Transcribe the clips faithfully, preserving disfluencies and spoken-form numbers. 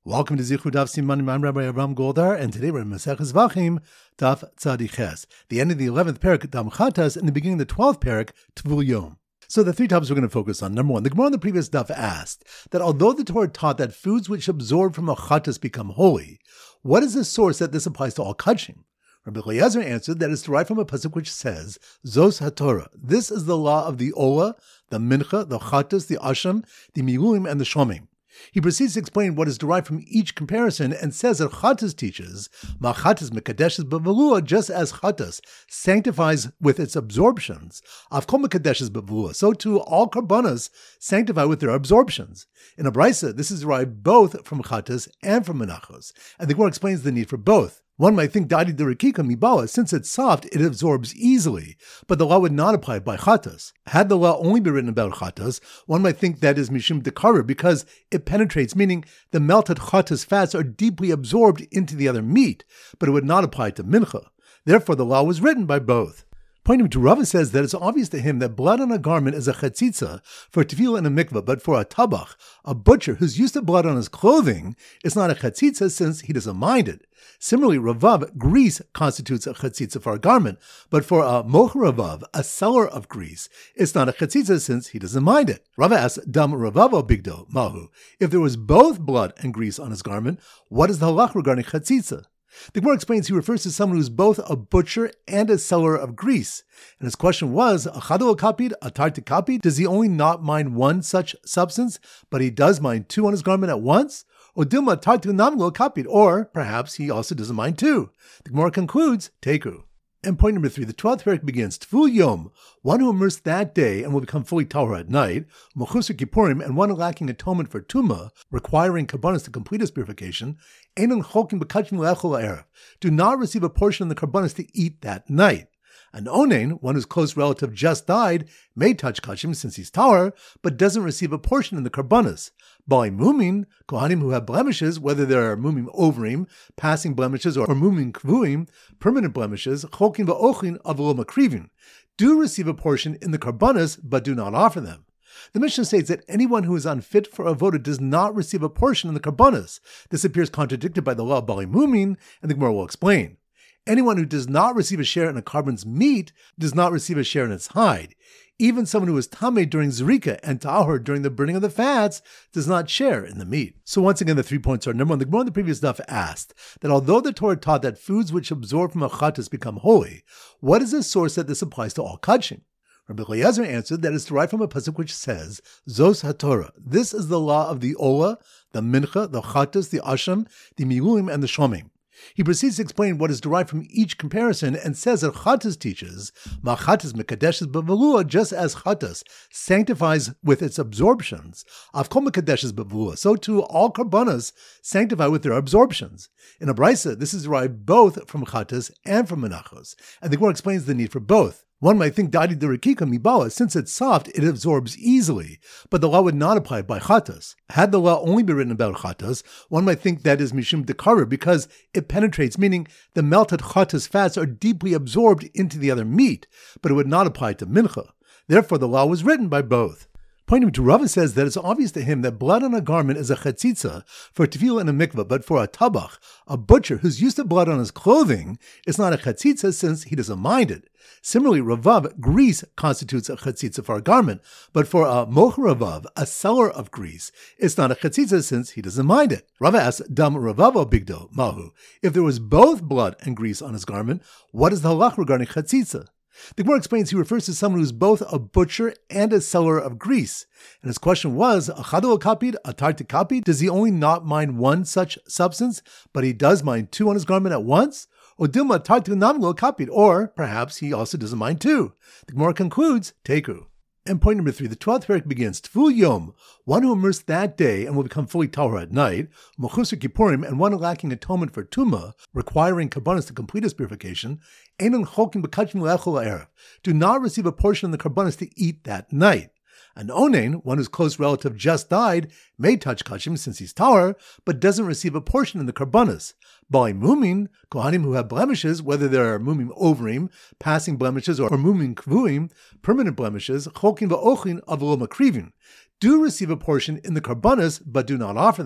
Welcome to Zichud Daf Siman. I'm Rabbi Avram Goldar, and today we're in Maseches Vachim, Daf Tzadik Ches, the end of the eleventh parak, Dam Chatas, and the beginning of the twelfth parak, Tvul Yom. So the three topics we're going to focus on. Number one, the Gemara on the previous daf asked that although the Torah taught that foods which absorb from a chatas become holy, what is the source that this applies to all kachim? Rabbi Eliezer answered that it's derived from a pasuk which says, Zos HaTorah. This is the law of the Ola, the Mincha, the Chatas, the Asham, the Miluim, and the Shomim. He proceeds to explain what is derived from each comparison and says that Chatas teaches, Ma Chatas Mekadeshes B'Velua, just as Chatas sanctifies with its absorptions, Avkol Mekadeshes B'Velua, so too all Karbanas sanctify with their absorptions. In a Brisa, this is derived both from Chatas and from Menachos, and the Gemara explains the need for both. One might think Dadi Derekika Mibala, since it's soft, it absorbs easily, but the law would not apply by Chatas. Had the law only been written about Chatas, one might think that is Mishum Dekara, because it penetrates, meaning the melted Chatas fats are deeply absorbed into the other meat, but it would not apply to Mincha. Therefore, the law was written by both. Pointing to Rava says that it's obvious to him that blood on a garment is a chatzitza for tefillah and a mikvah, but for a tabach, a butcher who's used to blood on his clothing, it's not a chatzitza since he doesn't mind it. Similarly, ravav, grease, constitutes a chatzitza for a garment, but for a moch ravav, a seller of grease, it's not a chatzitza since he doesn't mind it. Rava asks, dam ravavo bigdo, mahu. If there was both blood and grease on his garment, what is the halach regarding chatzitza? The Gemara explains he refers to someone who's both a butcher and a seller of grease. And his question was, Achado kapid, atarti kapid? Does he only not mind one such substance, but he does mind two on his garment at once? Or dilma tartu namlo kapid? Or perhaps he also doesn't mind two. The Gemara concludes, teku. And point number three, the twelfth parak begins, Tvul Yom, one who immersed that day and will become fully tahor at night, Mechusar Kippurim, and one lacking atonement for Tumah, requiring Karbanos to complete his purification, Einon Chokim B'Kachim Le'echol Ha'erev, do not receive a portion of the Karbanos to eat that night. An onen, one whose close relative just died, may touch kachim since he's tahor, but doesn't receive a portion in the karbanos. Bali mumin, kohanim who have blemishes, whether they are mumim ovrim, passing blemishes, or mumim kvuim, permanent blemishes, chokin va'ochin avlo makrivin, do receive a portion in the karbanos, but do not offer them. The Mishnah states that anyone who is unfit for avoda does not receive a portion in the karbanos. This appears contradicted by the law of Bali mumin, and the Gemara will explain. Anyone who does not receive a share in a carbon's meat does not receive a share in its hide. Even someone who is tameh during zrika and tahor during the burning of the fats does not share in the meat. So once again, the three points are: number one, the Gemara on the previous daf asked that although the Torah taught that foods which absorb from a chatas become holy, what is the source that this applies to all kachim? Rabbi Eliezer answered that it's derived from a pasuk which says, Zos HaTorah. This is the law of the Ola, the Mincha, the Chatas, the Asham, the Miluim, and the Shomim. He proceeds to explain what is derived from each comparison and says that Chatas teaches, Ma Chatas Mekadeshes B'Velua, just as Chatas sanctifies with its absorptions, Avkol Mekadeshes B'Velua, so too all Karbanas sanctify with their absorptions. In a Brisa, this is derived both from Chatas and from Menachos, and the Gemara explains the need for both. One might think Dadi Derekika Mibala, since it's soft, it absorbs easily, but the law would not apply by Chatas. Had the law only been written about Chatas, one might think that is Mishum Dekara, because it penetrates, meaning the melted Chatas fats are deeply absorbed into the other meat, but it would not apply to Mincha. Therefore, the law was written by both. Pointing to Rava says that it's obvious to him that blood on a garment is a chatzitza for tefillah and a mikvah, but for a tabach, a butcher who's used to blood on his clothing, it's not a chatzitza since he doesn't mind it. Similarly, ravav, grease, constitutes a chatzitza for a garment, but for a moch ravav, a seller of grease, it's not a chatzitza since he doesn't mind it. Rava asks, dam ravavo bigdo, mahu. If there was both blood and grease on his garment, what is the halach regarding chatzitza? The Gemara explains he refers to someone who's both a butcher and a seller of grease. And his question was, Achado kapid, atarti kapid? Does he only not mind one such substance, but he does mind two on his garment at once? Or dilma tartu namlo kapid? Or perhaps he also doesn't mind two. The Gemara concludes, teku. And point number three, the twelfth parak begins, Tvul Yom, one who immersed that day and will become fully tahor at night, Mechusar Kippurim, and one lacking atonement for Tumah, requiring Karbanos to complete his purification, Einon Chokim B'Kachim Le'echol Ha'erev, do not receive a portion of the Karbanos to eat that night. An onen, one whose close relative just died, may touch kachim since he's tahor, but doesn't receive a portion in the karbanos. Bali mumin, kohanim who have blemishes, whether they are mumim ovrim, passing blemishes, or mumim kvuim, permanent blemishes, chokin va'ochin avlo makrivin, do receive a portion in the karbanos, but do not offer them.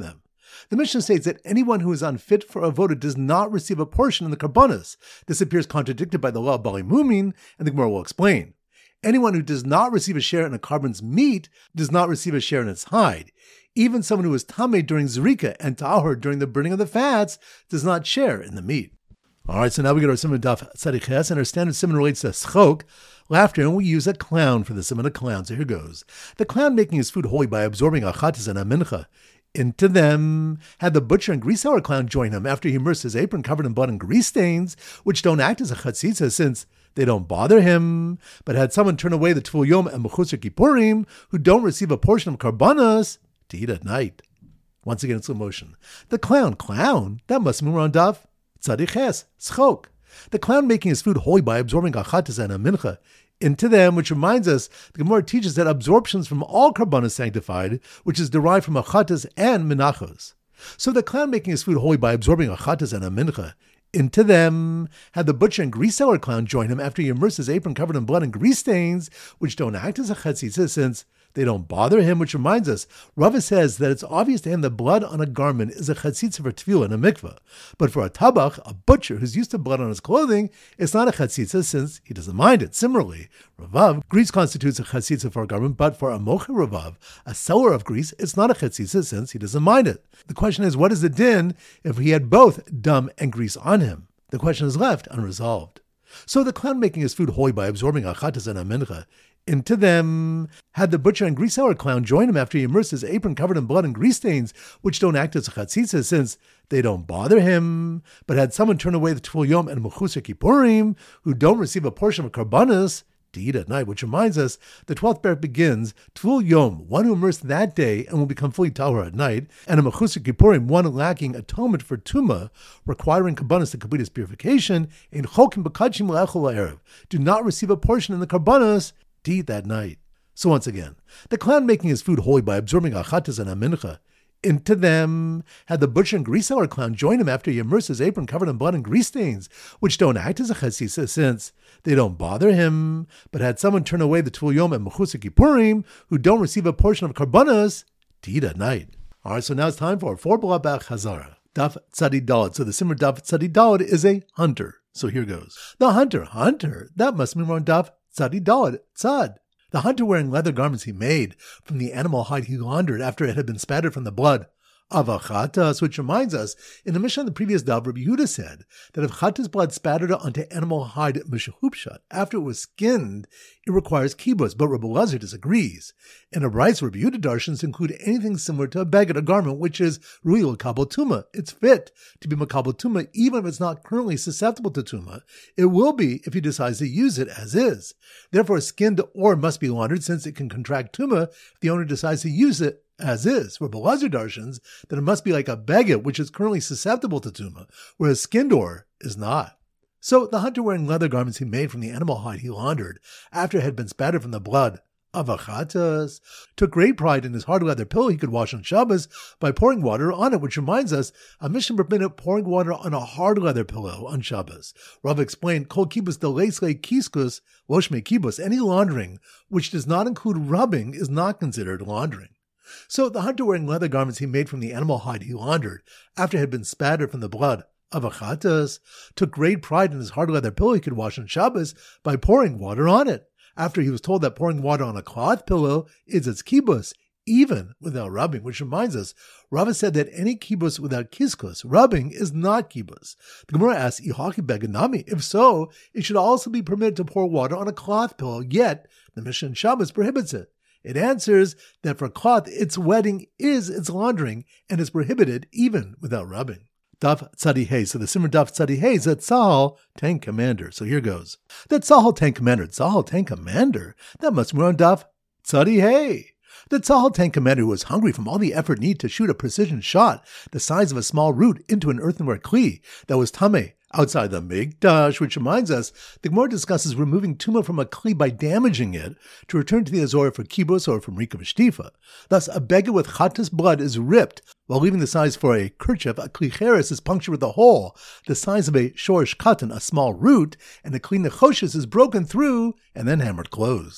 The Mishnah states that anyone who is unfit for avoda does not receive a portion in the karbanos. This appears contradicted by the law of Bali Mumin, and the Gemara will explain. Anyone who does not receive a share in a carbon's meat does not receive a share in its hide. Even someone who is tameh during zrika and tahor during the burning of the fats does not share in the meat. All right, so now we get our siman daf tzadik ches, and our standard siman relates to schok, laughter, and we use a clown for the siman, a clown. So here goes. The clown making his food holy by absorbing a chatas and a mincha into them. Had the butcher and grease hour clown join him after he immersed his apron covered in blood and grease stains, which don't act as a chatzitza since they don't bother him, but had someone turn away the Tvul Yom and Mechusar Kippurim, who don't receive a portion of karbanas, to eat at night. Once again in slow motion. The clown, clown, that must mean we're on daf tzadik ches, schok. The clown making his food holy by absorbing a chatas and a mincha into them, which reminds us, the Gemara teaches that absorptions from all karbanas sanctified, which is derived from a chatas and minachos. So the clown making his food holy by absorbing a chatas and a mincha into them, had the butcher and grease seller clown join him after he immersed his apron covered in blood and grease stains, which don't act as a chatzitza since they don't bother him, which reminds us, Rava says that it's obvious to him that blood on a garment is a chatzitza for tefillah and a mikveh. But for a tabach, a butcher who's used to blood on his clothing, it's not a chatzitza since he doesn't mind it. Similarly, Ravav, grease constitutes a chatzitza for a garment, but for a mocher Ravav, a seller of grease, it's not a chatzitza since he doesn't mind it. The question is, what is the din if he had both dam and grease on him? The question is left unresolved. So the clown making his food holy by absorbing a chatas and a mincha into them, had the butcher and grease hour clown join him after he immersed his apron covered in blood and grease stains, which don't act as a chatzitza since they don't bother him, but had someone turn away the Tvul Yom and Mechusar Kippurim, who don't receive a portion of karbanas, to eat at night, which reminds us, the twelfth parak begins, Tvul Yom, one who immersed that day and will become fully tahor at night, and a Mechusar Kippurim, one lacking atonement for Tumah, requiring karbanas to complete his purification, in Chokim B'Kadshim L'Echol Ha'erev, do not receive a portion in the karbanas, to eat that night. So once again, the clown making his food holy by absorbing a chatas and a mincha into them, had the butcher and grease seller clown join him after he immersed his apron covered in blood and grease stains, which don't act as a chatzitza since they don't bother him, but had someone turn away the Tvul Yom and Mechusar Kippurim, who don't receive a portion of karbanas, to eat at night. All right, so now it's time for four blabach hazara. Daf tzadi daled. So the simmer daf tzadi daled is a hunter. So here goes. The hunter, hunter, that must mean we're on daf tzadi daled, tzad. The hunter wearing leather garments he made from the animal hide he laundered after it had been spattered from the blood of a chatas, which reminds us, in the Mishnah on the previous daf, Rabbi Yehuda said that if chatas blood spattered onto animal hide mishahupshat after it was skinned, it requires kibbutz, but Rabbi Elazar disagrees. In a brayso, Rabbi Yehuda darshans include anything similar to a beged, a garment, which is ru'il l'kabel tuma. It's fit to be makabel tuma, even if it's not currently susceptible to tuma. It will be if he decides to use it as is. Therefore, skinned or must be laundered, since it can contract tuma if the owner decides to use it as is. Rabbi Elazar darshans that it must be like a beged, which is currently susceptible to tuma, whereas skinned or is not. So the hunter wearing leather garments he made from the animal hide he laundered after it had been spattered from the blood of a chatas took great pride in his hard leather pillow he could wash on Shabbos by pouring water on it, which reminds us, a Mishnah forbidden pouring water on a hard leather pillow on Shabbos. Rav explained, Kol kibbutz deleisle kiskus loshme kibbutz, any laundering which does not include rubbing is not considered laundering. So the hunter wearing leather garments he made from the animal hide he laundered after it had been spattered from the blood of a chatas took great pride in his hard leather pillow he could wash on Shabbos by pouring water on it, after he was told that pouring water on a cloth pillow is its kibbutz, even without rubbing, which reminds us, Rava said that any kibbutz without kiskus, rubbing, is not kibbutz. The Gemara asks, Ihaki beganami? If so, it should also be permitted to pour water on a cloth pillow, yet the Mishnah in Shabbos prohibits it. It answers that for cloth, its wetting is its laundering and is prohibited even without rubbing. Daf tzadi hey. So the simmer daf tzadi hey is that Tzahal, tank commander. So here goes. That Tzahal, tank commander. Tzahal, tank commander. That must be on daf tzadi hey. The Tzahal tank commander who was hungry from all the effort needed to shoot a precision shot the size of a small root into an earthenware kli that was tameh outside the mikdash, which reminds us, the Gemara discusses removing tumah from a kli by damaging it to return to the azor for kibbutz or from rika v'shtifa. Thus, a beged with chatas blood is ripped, while leaving the size for a kerchief. A kli cheres is punctured with a hole the size of a shorish katan, a small root, and a kli nechoshes is broken through and then hammered closed.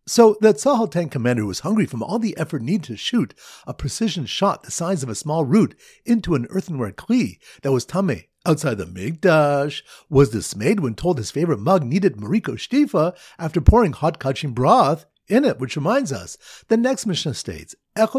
So the Tzahal tank commander was hungry from all the effort needed to shoot a precision shot the size of a small root into an earthenware kli that was tameh outside the Mikdash, was dismayed when told his favorite mug needed mariko shtifa after pouring hot kachim broth in it, which reminds us, the next Mishnah states,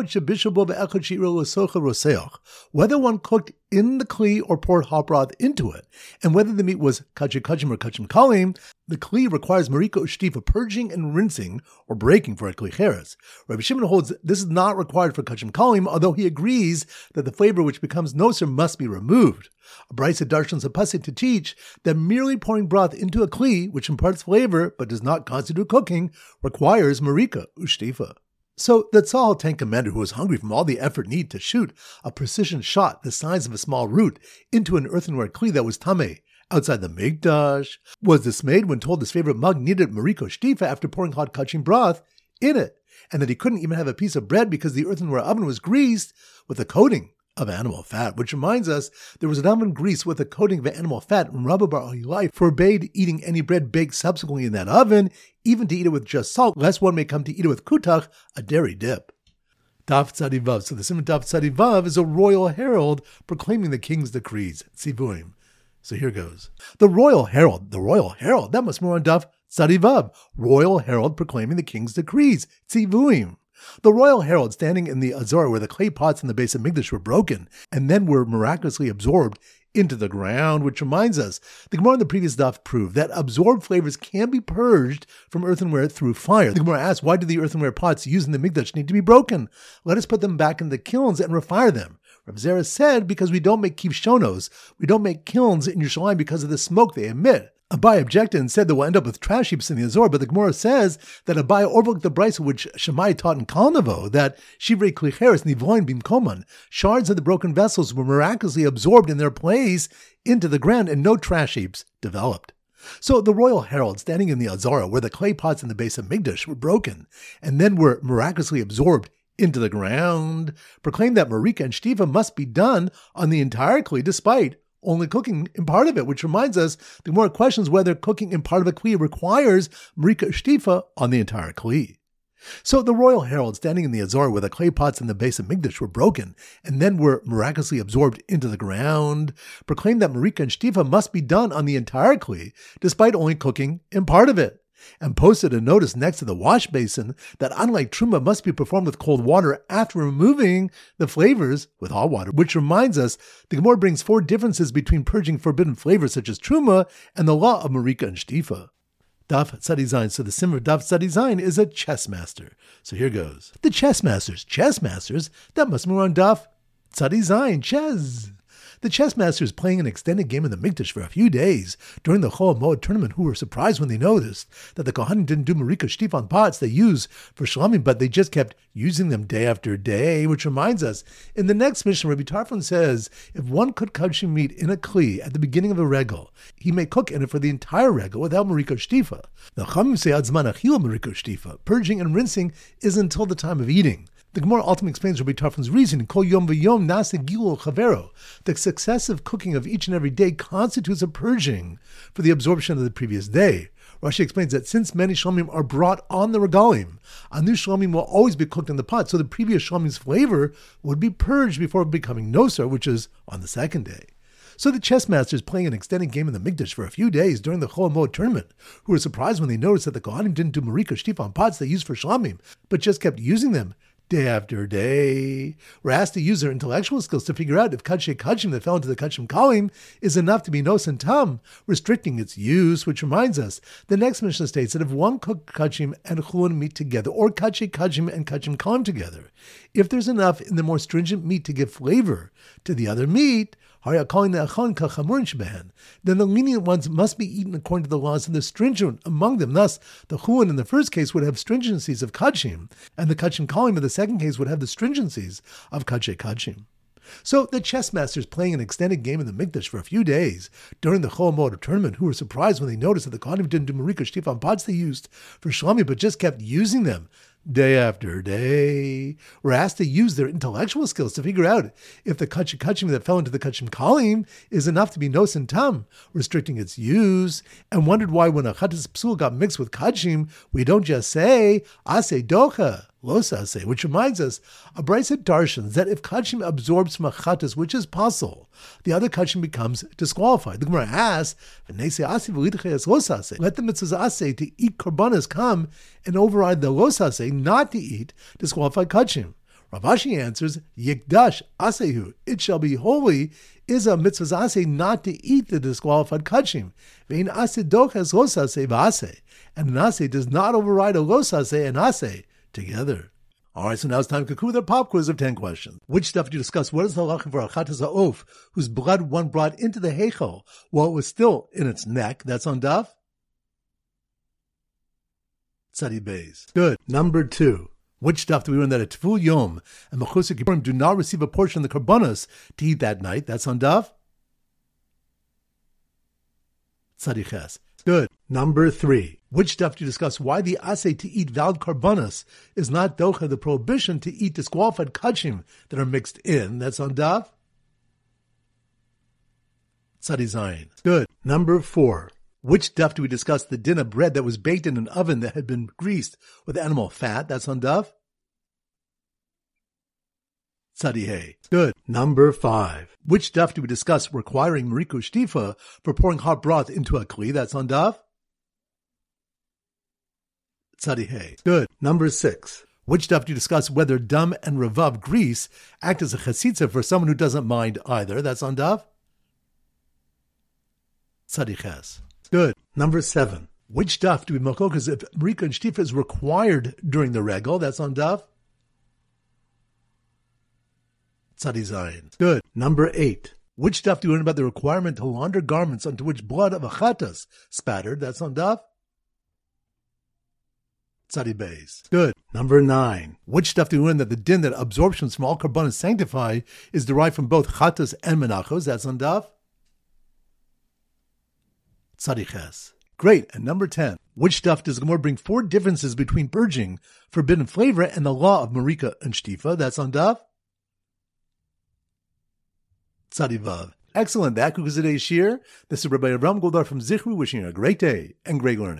whether one cooked in the kli or poured hot broth into it, and whether the meat was kachim kachim or kachim kalim, the kli requires mariko shtifa purging and rinsing or breaking for a kli cheres. Rabbi Shimon holds this is not required for kachim kalim, although he agrees that the flavor which becomes noser must be removed. A brisa darshans a pasuk to teach that merely pouring broth into a kli, which imparts flavor but does not constitute cooking, requires marika ushtifa. So the Tzahal tank commander, who was hungry from all the effort needed to shoot a precision shot the size of a small root into an earthenware kli that was tameh outside the Mikdash, was dismayed when told his favorite mug needed mariko shtifa after pouring hot kachim broth in it, and that he couldn't even have a piece of bread because the earthenware oven was greased with a coating of animal fat, which reminds us there was an oven grease with a coating of animal fat, and Rabbi Bar Ilai forbade eating any bread baked subsequently in that oven, even to eat it with just salt, lest one may come to eat it with kutach, a dairy dip. Daf Tzadi Vav. So the Simon Daf Tzadi Vav is a royal herald proclaiming the king's decrees, tzivuim. So here goes. The royal herald, the royal herald, that must be on Daf Tzadi Vav. Royal herald proclaiming the king's decrees, tzivuim. The royal herald standing in the Azor where the clay pots in the base of Mikdash were broken and then were miraculously absorbed into the ground, which reminds us, the Gemara in the previous daf proved that absorbed flavors can be purged from earthenware through fire. The Gemara asks, why do the earthenware pots used in the Mikdash need to be broken? Let us put them back in the kilns and refire them. Rav Zera said, because we don't make kivshonos, we don't make kilns in Yerushalayim because of the smoke they emit. Abai objected and said that we'll end up with trash heaps in the Azor, but the Gemara says that Abai overlooked the brisa which Shammai taught in Kalnavo, that Shivrei Klicheres Nivoin Bimkoman, shards of the broken vessels were miraculously absorbed in their place into the ground and no trash heaps developed. So the royal herald standing in the Azara where the clay pots in the base of Mikdash were broken and then were miraculously absorbed into the ground, proclaimed that marika and shtiva must be done on the entire kli despite only cooking in part of it, which reminds us the more questions whether cooking in part of a kli requires marika shtifa on the entire kli. So the royal herald standing in the Azor where the clay pots in the base of Mikdash were broken and then were miraculously absorbed into the ground, proclaimed that marika and shtifa must be done on the entire kli despite only cooking in part of it, and posted a notice next to the wash basin that unlike truma must be performed with cold water after removing the flavors with hot water, which reminds us the Gemara brings four differences between purging forbidden flavors such as truma and the law of marika and shtifa. Daf Tzadi Zayin. So the simmer of Daf Tzadi Zayin is a chess master. So here goes. The chess masters. Chess masters? That must be on Daf Tzadi Zayin. Chess. The chess masters playing an extended game in the Mikdash for a few days during the Chol Moed tournament who were surprised when they noticed that the Kohanim didn't do marika shtif on pots they use for shlamim, but they just kept using them day after day, which reminds us, in the next Mishnah, Rabbi Tarfon says, if one could kachim meat in a kli at the beginning of a regel, he may cook in it for the entire regel without marika shtifa. The Chachamim say ad zman achila marika shtifa. Purging and rinsing is until the time of eating. The Gemara ultimately explains Rabbi Tarfon's reason, Kol yom v'yom nase gilul chavero. The successive cooking of each and every day constitutes a purging for the absorption of the previous day. Rashi explains that since many shlomim are brought on the regalim, a new shlomim will always be cooked in the pot, so the previous shlomim's flavor would be purged before becoming nosar, which is on the second day. So the chess masters playing an extended game in the Mikdash for a few days during the Chol Moed tournament, who were surprised when they noticed that the Kohanim didn't do marika shtif on pots they used for shlamim, but just kept using them day after day, were asked to use their intellectual skills to figure out if kachim kachim that fell into the kachim kalim is enough to be nos and tam, restricting its use, which reminds us, the next Mishnah states that if one cooked kachim and chulun meat together, or kachim kachim and kachim kalim together, if there's enough in the more stringent meat to give flavor to the other meat, then the lenient ones must be eaten according to the laws of the stringent among them. Thus, the chulun in the first case would have stringencies of kachim, and the kachim kalim in the second case would have the stringencies of kachay kachim. So the chess masters playing an extended game in the Mikdash for a few days during the Chol Moed tournament, who were surprised when they noticed that the Kohanim didn't do marika shtif on pots they used for shlamim, but just kept using them day after day, were asked to use their intellectual skills to figure out if the kachim kachim that fell into the kachim kalim is enough to be nos and tam, restricting its use, and wondered why when a chatas psul got mixed with kachim, we don't just say, ase docha, los ase, which reminds us, a brisa darshans that if kachim absorbs from a chatas, which is possible, the other kachim becomes disqualified. The Gemara asks, let the mitzvahs ase to eat korbanos come and override the los ase not to eat disqualified kachim. Rav Ashi answers, Yikdash asehu, it shall be holy, is a mitzvah ase not to eat the disqualified kachim. Vein ase dochas los ase v'ase, and an ase does not override a los ase and ase together. All right, so now it's time to conclude our pop quiz of ten questions. Which stuff did you discuss? What is the halacha for a chatas ha'of, whose blood one brought into the heichal while it was still in its neck? That's on daf Tzadi Beis. Good. Number two. Which stuff do we learn that a Tvul Yom and Mechusar Kippurim do not receive a portion of the karbanos to eat that night? That's on daf Tzadi Ches. Good. Number three. Which stuff do you discuss why the asay to eat valid karbanos is not docha the prohibition to eat disqualified kachim that are mixed in? That's on daf Tzadi Zayin. Good. Number four. Which daf do we discuss the din of bread that was baked in an oven that had been greased with animal fat? That's on daf Tzadi Hey. Good. Number five. Which daf do we discuss requiring Mariko Shtifa for pouring hot broth into a kli? That's on daf Tzadi Hey. Good. Number six. Which daf do you discuss whether dam and revav grease act as a chasitza for someone who doesn't mind either? That's on daf Tzadi Ches. Good. Number seven. Which daf do we makokas if Mariko and Shtifa is required during the regal? That's on daf Tzadi Zayin. Good. Number eight. Which daf do you learn about the requirement to launder garments onto which blood of a chatas spattered? That's on daf Tzadi Beis. Good. Number nine. Which daf do you learn that the din that absorptions from all karbanos sanctify is derived from both chatas and menachos? That's on daf Tzadi Ches. Great. And number ten. Which stuff does Gemara bring four differences between purging, forbidden flavor, and the law of Marika and Shtifa? That's on daf Tzadi Vav. Excellent. That concludes today's shir. This is Rabbi Avram Goldar from Zichru wishing you a great day and great learning.